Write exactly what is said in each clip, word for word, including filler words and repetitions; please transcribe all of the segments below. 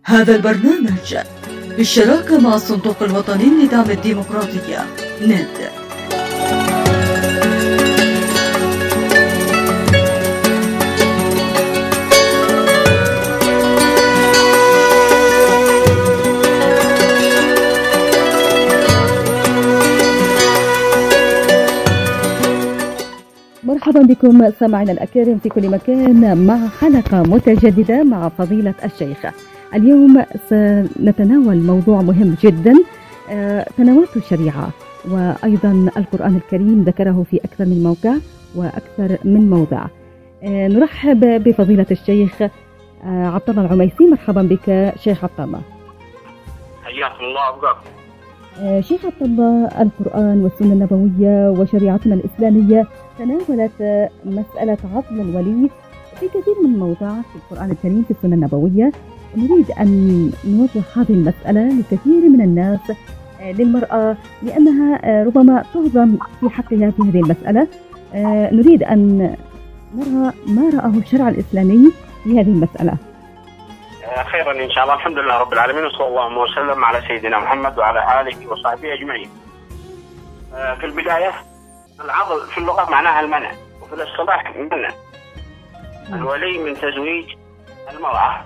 هذا البرنامج بالشراكة مع الصندوق الوطني لدعم الديمقراطية نت. مرحبا بكم سامعينا الأكارم في كل مكان مع حلقة متجددة مع فضيلة الشيخ. اليوم سنتناول موضوع مهم جدا تناولته الشريعة، وأيضا القرآن الكريم ذكره في أكثر من موقع وأكثر من موضع. نرحب بفضيلة الشيخ عبد الله العميسي. مرحبا بك شيخ عبد الله. حياكم الله وبقاكم. شيخ عبد الله، القرآن والسنة النبوية وشريعتنا الإسلامية تناولت مسألة عضل الولي في كثير من المواضع في القرآن الكريم في السنة النبوية. نريد أن نوضح هذه المسألة لكثير من الناس للمرأة، لأنها ربما تهضم في حقها في هذه المسألة. نريد أن نرى ما رأه الشرع الإسلامي في هذه المسألة. خيرا إن شاء الله. الحمد لله رب العالمين، وصلى الله وسلم على سيدنا محمد وعلى آله وصحبه أجمعين. في البداية، العضل في اللغة معناها المنع، وفي الاصطلاح المنع الولي من تزويج المرأة.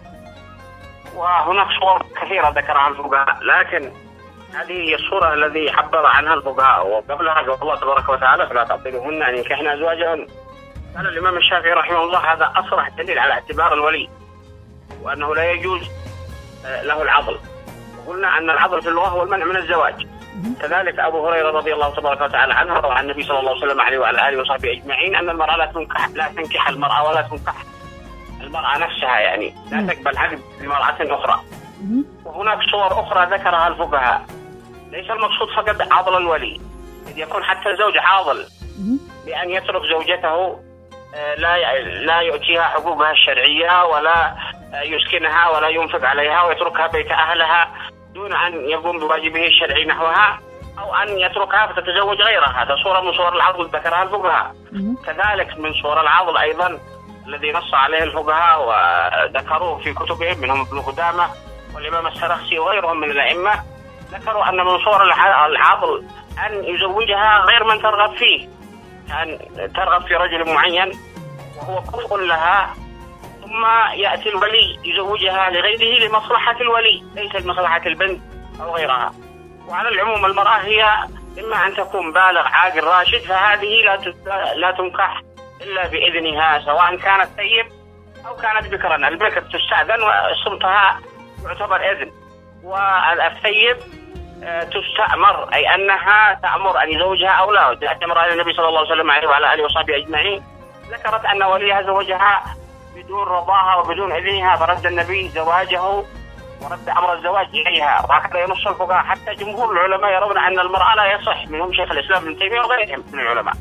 وهناك صور كثيرة ذكرها الفقهاء، لكن هذه هي الصورة الذي عبر عنها الفقهاء، وقبلها قال الله تبارك وتعالى: فلا تعضلوهن أن ينكحن أزواجهن. قال الإمام الشافعي رحمه الله: هذا أصرح دليل على اعتبار الولي، وأنه لا يجوز له العضل. وقلنا أن العضل في اللغة هو المنع من الزواج. كذلك أبو هريرة رضي الله تبارك وتعالى عنه روى عن النبي صلى الله عليه وسلم عليه وعلى آله وصحبه أجمعين أن المرأة لا تنكح لا تنكح المرأة ولا تنكح المرأة نفسها، يعني لا تقبل عقد لمرأة أخرى. وهناك صور أخرى ذكرها الفقهاء. ليس المقصود فقط عضل الولي، إذ يكون حتى الزوج عاضل بأن يترك زوجته لا لا يؤتيها حقوقها الشرعية، ولا يسكنها، ولا ينفق عليها، ويتركها بيت أهلها دون أن يقوم بواجبه الشرعي نحوها، أو أن يتركها فتتزوج غيرها. هذا صورة من صور العضل ذكرها الفقهاء. كذلك من صور العضل أيضا الذي نص عليه الفقهاء وذكروه في كتبهم، منهم ابن قدامة والإمام السرخسي وغيرهم من الأئمة، ذكروا أن من صور العضل أن يزوجها غير من ترغب فيه، أن ترغب في رجل معين وهو كفء لها، ثم يأتي الولي يزوجها لغيره لمصلحة الولي، ليس لمصلحة البنت أو غيرها. وعلى العموم المرأة هي إما أن تكون بالغ عاقل راشد، فهذه لا لا تنكح إلا بإذنها، سواء كانت ثيب أو كانت بكرا. البكر تستأذن وصمتها يعتبر إذن، والثيب تستأمر، أي أنها تأمر أن يزوجها أو لا. جاءت امرأة النبي صلى الله عليه وسلم عليه وعلى آله وصحبه أجمعين، ذكرت أن وليها زوجها بدون رضاها وبدون إذنها، فرد النبي زواجه ورد أمر الزواج إليها. وهكذا ينص الفقهاء. حتى جمهور العلماء يرون أن المرأة لا يصح، منهم شيخ الإسلام ابن تيمية وغيرهم من العلماء.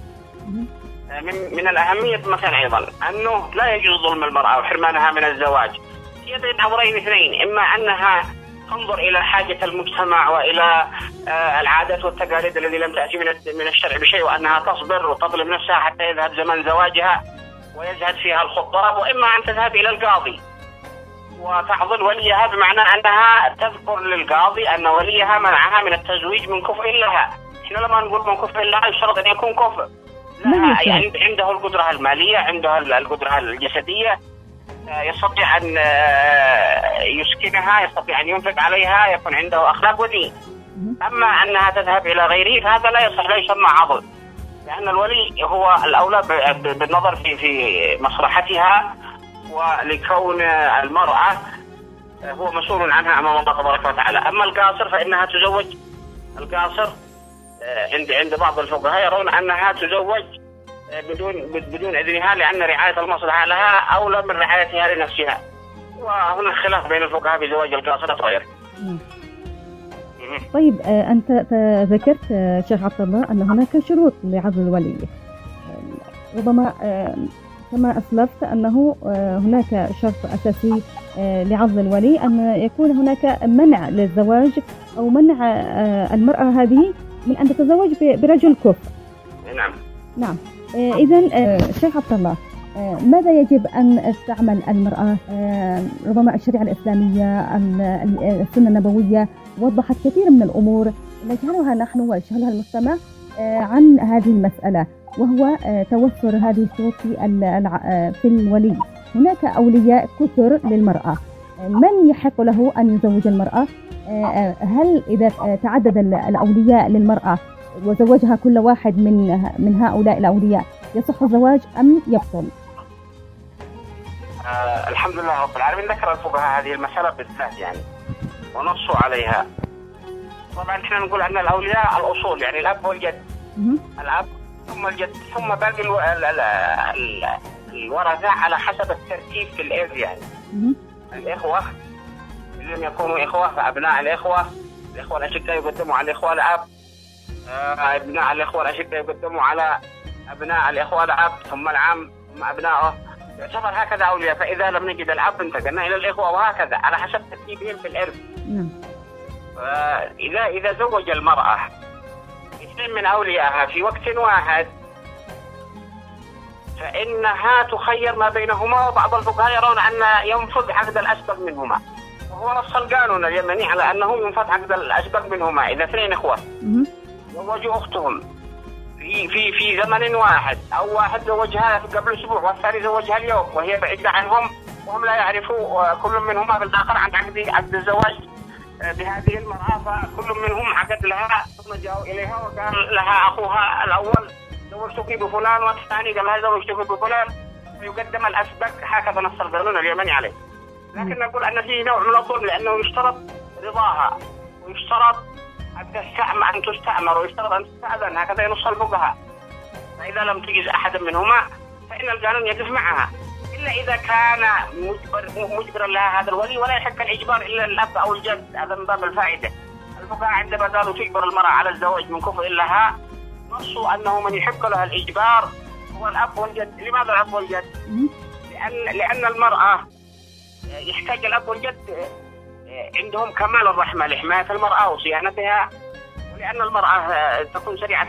من, من الأهمية بمكان أيضا أنه لا يجوز ظلم المرأة وحرمانها من الزواج. هي بين أمرين اثنين: إما أنها تنظر إلى حاجة المجتمع وإلى آه العادات والتقاليد التي لم تأتي من من الشرع بشيء، وأنها تصبر وتظلم نفسها حتى يذهب زمن زواجها ويزهد فيها الخطاب، وإما أن تذهب إلى القاضي وتعضل وليها، بمعنى أنها تذكر للقاضي أن وليها منعها من التزويج من كفء لها. إحنا لما نقول من كفء لها يشترط أن يكون كفء لها، يعني عنده القدرة المالية، عنده القدرة الجسدية، يستطيع أن يسكنها، يستطيع أن ينفق عليها، يكون عنده أخلاق ودين. أما أنها تذهب إلى غيره فهذا لا يصح، لا يسمى عضل، لأن الولي هو الأولى بالنظر في في مصلحتها، ولكون المرأة هو مسؤول عنها أمام الله تبارك وتعالى. أما القاصر فإنها تزوج. القاصر عند عند بعض الفقهاء يرون أنها تزوج بدون بدون إذنها، لأن رعاية المصلحة لها أولى من رعايتها لنفسها. وهناك خلاف بين الفقهاء بزواج القاصرة وغيره. طيب، أنت ذكرت شيخ عبد الله أن هناك شروط لعزل الولي. ربما كما أسلفت أنه هناك شرط أساسي لعزل الولي، أن يكون هناك منع للزواج أو منع المرأة هذه من أن تتزوج برجل كفء. نعم. نعم. إذن الشيخ عبد الله، ماذا يجب أن تعمل المرأة؟ ربما الشريعة الإسلامية، السنة النبوية وضحت كثير من الأمور نجهلها نحن ويجهلها المجتمع عن هذه المسألة، وهو توفر هذه الشروط في في الولي. هناك أولياء كثر للمرأة، من يحق له أن يزوج المرأة؟ هل إذا تعدد الأولياء للمرأة وزوجها كل واحد من من هؤلاء الأولياء يصح الزواج أم يبطل؟ آه الحمد لله رب العالمين. ذكر الفقهاء هذه المسألة بالذات يعني ونصوا عليها. طبعا احنا نقول أن الأولياء الأصول، يعني الأب والجد، الأب ثم الجد ثم باقي الو... ال... ال... ال... الورثة على حسب الترتيب في الإرث. يعني الإخوة إن لم يكونوا إخوة فأبناء الإخوة، الإخوة الأشقاء يقدموا على الإخوة الأب، آه أبناء الإخوة الأشقاء يقدموا على أبناء الإخوة الأب، ثم العم ثم أبنائه، يعتبر هكذا أولياء. فإذا لم نجد الأب انتقلنا إلى الإخوة، وهكذا على حسب ترتيبهم في الإرث. إذا إذا زوج المرأة اثنين من أوليائها في وقت واحد فإنها تخير ما بينهما، وبعض الفقهاء يرون أن ينفذ عقد الأسبق منهما، وهو نص القانون اليمني على أنه ينفذ عقد الأسبق منهما. إذا اثنين إخوة زوجوا أختهم في في في زمن واحد، أو واحد زوجها قبل أسبوع والثاني زوجها اليوم وهي بعيدة عنهم وهم لا يعرفوا كل منهما بالآخر عن عقد عقد الزواج بهذه المرأة، فكل منهم عقد لها ثم جاءوا إليها وقال لها أخوها الأول زوجتك بفلان، والثاني قال لها زوجتك بفلان، فيقدم الأسبق. هكذا نص القانون اليمني عليه. لكن نقول أن فيه نوع من الظلم، لأنه يشترط رضاها ويشترط أن تستأمر ويشترط أن تستأذن، هكذا ينص الفقهاء. فإذا لم تجز أحد منهما فإن القانون يقف معها، إلا إذا كان مجبر مجبرا لها هذا الولي، ولا يحق الإجبار إلا الأب أو الجد. هذا من باب الفائدة. الفقهاء عندما قالوا تجبر المرأة على الزواج من كفء لها نصوا أنه من يحق لها الإجبار هو الأب والجد. لماذا الأب والجد؟ لأن لأن المرأة يحتاج الأب والجد عندهم كمال الرحمة لحماية المرأة وصيانتها، ولأن المرأة تكون سريعة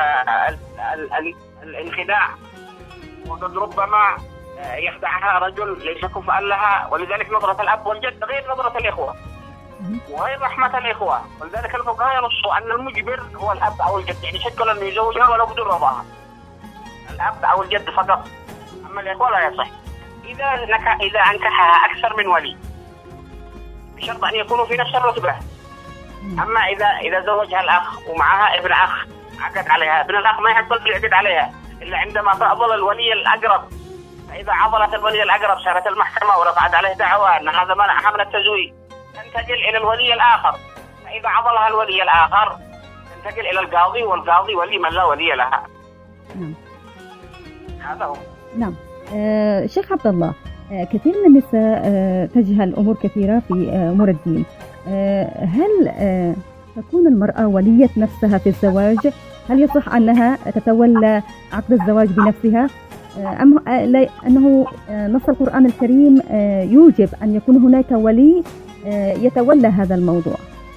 الانخداع، وقد ربما يخدعها رجل ليس كفءا لها، ولذلك نظرة الأب والجد غير نظرة الإخوة وغير رحمة الإخوة. ولذلك الفقهاء ينصوا أن المجبر هو الأب أو الجد، يعني شكل أنه يزوجها ولو بدون رضاها، الأب أو الجد فقط، أما الإخوة لا يصح. إذا نكح إذا أنكحها أكثر من ولي بشرط أن يكونوا في نفس الرتبة. أما إذا إذا زوجها الأخ ومعها ابن أخ عقد عليها، ابن الأخ ما يحصل يعقد عليها إلا عندما تعضل الولي الأقرب. فإذا عضلت الولي الأقرب صارت المحكمة ورفعت عليه دعوى أن هذا منعها من التزويج، تنتقل إلى الولي الآخر. فإذا عضلها الولي الآخر تنتقل إلى القاضي، والقاضي ولي من لا ولي لها. نعم. هذا هو. نعم. آه شيخ عبد الله، آه كثير من النساء آه تجهل أمور كثيرة في آه أمور الدين. آه هل آه تكون المرأة ولية نفسها في الزواج؟ هل يصح أنها تتولى عقد الزواج بنفسها؟ أم أنه نص القرآن الكريم يوجب أن يكون هناك ولي يتولى هذا الموضوع؟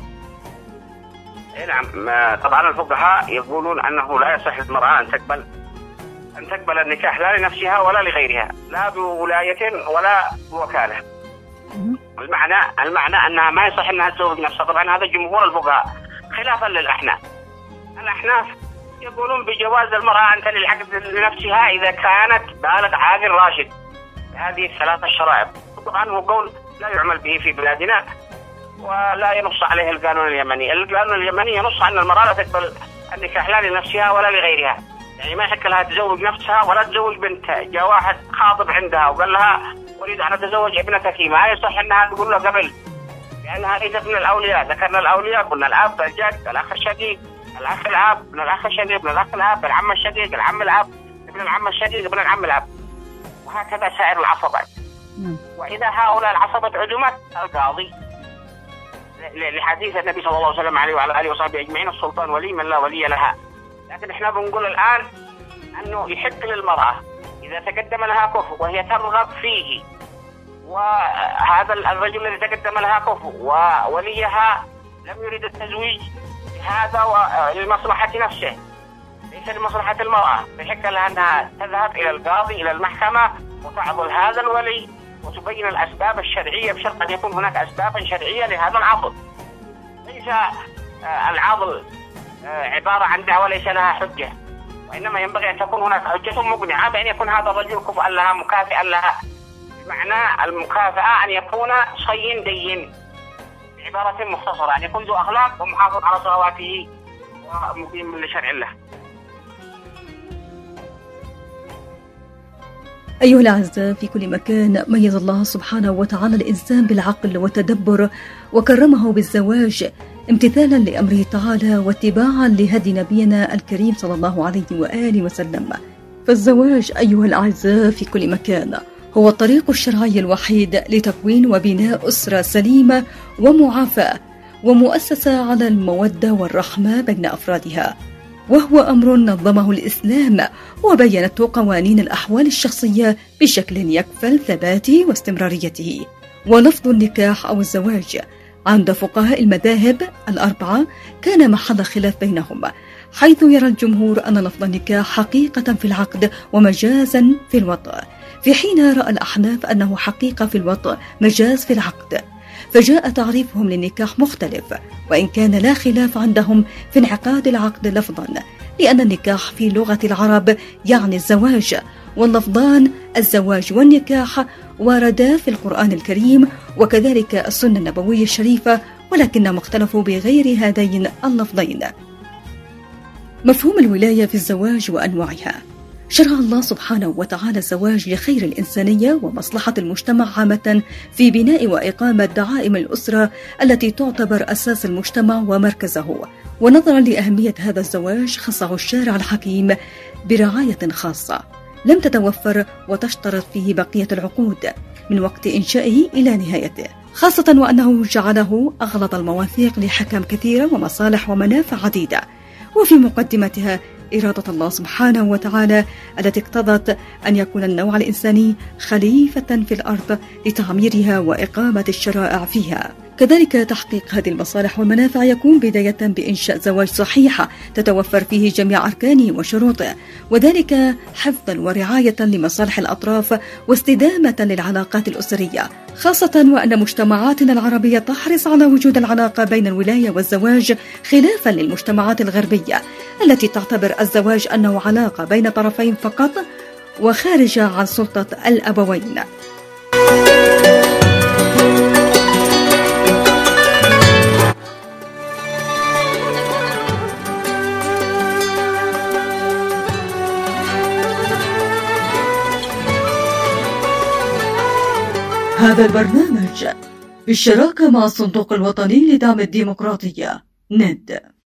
نعم. طبعا الفقهاء يقولون أنه لا يصح للمرأة أن تقبل أن تقبل النكاح لا لنفسها ولا لغيرها، لا بولاية ولا بوكالة. المعنى المعنى أنها ما يصح أنها تزوج نفسها. طبعا هذا جمهور الفقهاء خلافا للأحناف. الأحناف يقولون بجواز المرأة أن تلي العقد لنفسها إذا كانت بالغ عاقل راشد. هذه الثلاثة الشرائط. طبعا هو قول لا يعمل به في بلادنا ولا ينص عليه القانون اليمني. القانون اليمني ينص أن المرأة لا تقبل النكاح لا لنفسها ولا لغيرها، يعني ما يحق لها تزوج نفسها ولا تزوج بنتها. جاء واحد خاطب عندها وقال لها أريد أن أتزوج ابنتك، ما يصح أنها تقول له قبل، لأنها ليست من الأولياء. ذكرنا الأولياء قلنا الأب، الجد، الأخ الشقيق، الأخ الأب، ابن الأخ الشقيق، ابن الأخ الأب، العم الشقيق، العم الأب، ابن العم الشقيق، ابن العم الأب، وهكذا سائر العصبات. وإذا هؤلاء العصبات عدمت القاضي، لحديث النبي صلى الله عليه وسلم عليه وعلى آله وصحبه أجمعين السلطان ولي من لا ولي لها. لكن إحنا بنقول الآن أنه يحق للمرأة إذا تقدم لها كفء وهي ترغب فيه، وهذا الرجل الذي تقدم لها كفء ووليها لم يريد التزويج هذا لمصلحة نفسه، ليس لمصلحة المرأة، يحق لها أنها تذهب إلى القاضي إلى المحكمة وتعضل هذا الولي وتبين الأسباب الشرعية بشرط أن يكون هناك أسبابا شرعية لهذا العضل. ليس العضل عبارة عن دعوة ليس لها حجة، وإنما ينبغي أن تكون هناك حجة مقنعة بأن يكون هذا الرجل كفءا لها مكافئا لها. بمعنى المكافأة أن يكون صين دين، بعبارة مختصرة أن يكون ذو أخلاق ومحافظ على صلواته ومقيم لشرع الله. أيها الأعزاء في كل مكان، ميز الله سبحانه وتعالى الإنسان بالعقل والتدبر وكرمه بالزواج امتثالا لأمره تعالى واتباعا لهدي نبينا الكريم صلى الله عليه وآله وسلم. فالزواج أيها الأعزاء في كل مكان هو الطريق الشرعي الوحيد لتكوين وبناء أسرة سليمة ومعافاة ومؤسسة على المودة والرحمة بين أفرادها، وهو أمر نظمه الإسلام وبينته قوانين الأحوال الشخصية بشكل يكفل ثباته واستمراريته. ولفظ النكاح أو الزواج عند فقهاء المذاهب الأربعة كان محل خلاف بينهم، حيث يرى الجمهور أن لفظ النكاح حقيقة في العقد ومجازا في الوطء، في حين رأى الأحناف أنه حقيقة في الوطء مجاز في العقد. فجاء تعريفهم للنكاح مختلف، وإن كان لا خلاف عندهم في انعقاد العقد لفظا، لأن النكاح في لغة العرب يعني الزواج، واللفظان الزواج والنكاح وردا في القرآن الكريم وكذلك السنة النبوية الشريفة، ولكنهم اختلفوا بغير هذين اللفظين. مفهوم الولاية في الزواج وأنواعها. شرع الله سبحانه وتعالى الزواج لخير الإنسانية ومصلحة المجتمع عامة في بناء وإقامة دعائم الأسرة التي تعتبر أساس المجتمع ومركزه. ونظرا لأهمية هذا الزواج خصه الشارع الحكيم برعاية خاصة لم تتوفر وتشترط فيه بقية العقود من وقت إنشائه إلى نهايته، خاصة وأنه جعله أغلظ المواثيق لحكم كثيرة ومصالح ومنافع عديدة، وفي مقدمتها إرادة الله سبحانه وتعالى التي اقتضت أن يكون النوع الإنساني خليفة في الأرض لتعميرها وإقامة الشرائع فيها. كذلك تحقيق هذه المصالح والمنافع يكون بداية بإنشاء زواج صحيح تتوفر فيه جميع أركانه وشروطه، وذلك حفظا ورعاية لمصالح الأطراف واستدامة للعلاقات الأسرية، خاصة وأن مجتمعاتنا العربية تحرص على وجود العلاقة بين الولاية والزواج، خلافا للمجتمعات الغربية التي تعتبر الزواج أنه علاقة بين طرفين فقط وخارجة عن سلطة الأبوين. هذا البرنامج بالشراكة مع الصندوق الوطني لدعم الديمقراطية ند.